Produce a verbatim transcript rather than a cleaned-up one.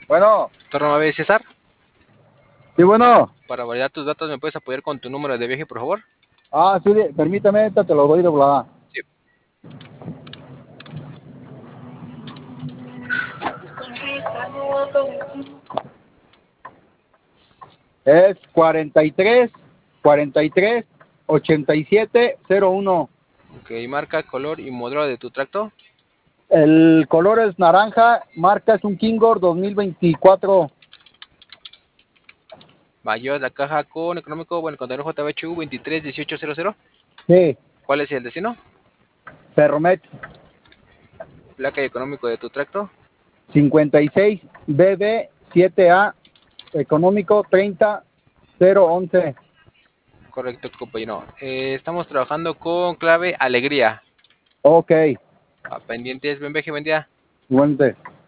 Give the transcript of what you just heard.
Bueno, Torno B, César. sí, bueno. Para validar tus datos, ¿me puedes apoyar con tu número de viaje, por favor? Ah, sí, de- permítame, ahorita te lo doy de volada. Sí. Es cuarenta y tres, cuarenta y tres, ochenta y siete, cero uno. Ok, marca, color y modelo de tu tracto. El color es naranja, marca es un Kingor dos mil veinticuatro. Va, llevas la caja con económico, bueno, contenedor J B H U veintitrés dieciocho cero cero. Sí, ¿Cuál es el destino? Ferromet Placa y económico de tu tracto. cincuenta y seis B B siete A, económico treinta cero once. Correcto, compañero. Eh, estamos trabajando con clave alegría. Ok, A pendientes, buen viaje, buen día. igualmente.